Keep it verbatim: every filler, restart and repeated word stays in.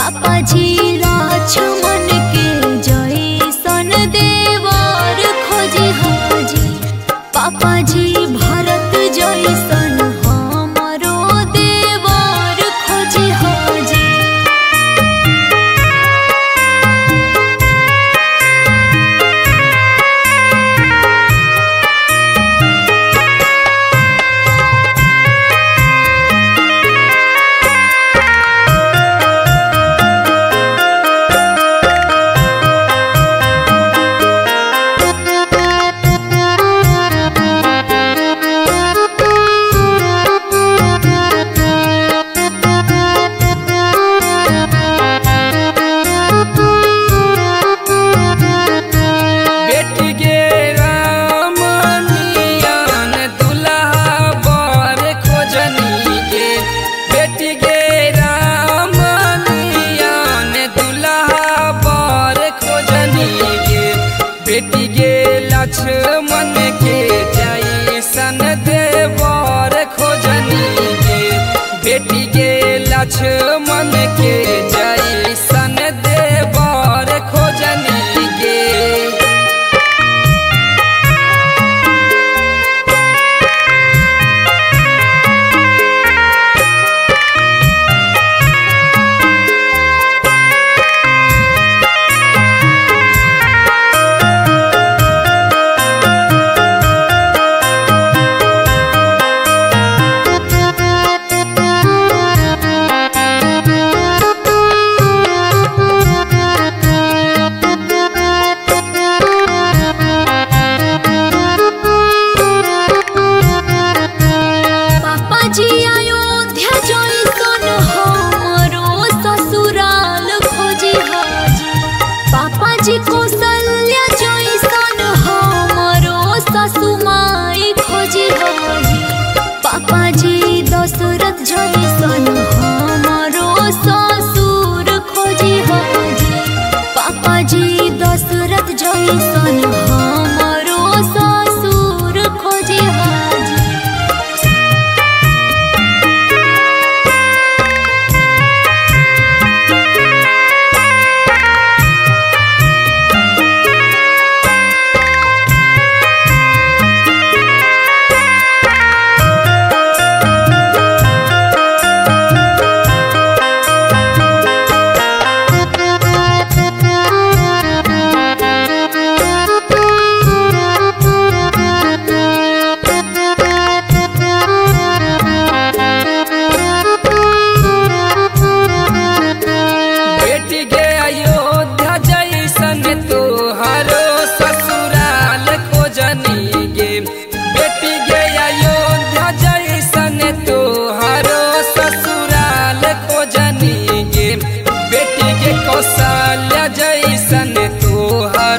पापा जी लक्ष्मण के जैसन देवर खोजी हाजी। पापा जी भरत जैसन हमरो देवर खोजी हाजी। बेटी गे लक्ष्मण के जैसन देवर खोजनी गे। बेटी गे लक्ष्मण के जैसन देवर खोजनी गे। पापा जी कौशल्या जैसन हमरो ससुमाई खोजी हाजी। पापा जी दशरथ जैसन हमरो ससुर खोजी हाजी। पापा जी दशरथ जैसन हमरो ससुर खोजी हाजी। बेटी गे अयोध्या जैसन तोहरो ससुराल खोजनी गे। बेटी गे कौशल्या जैसन तोहर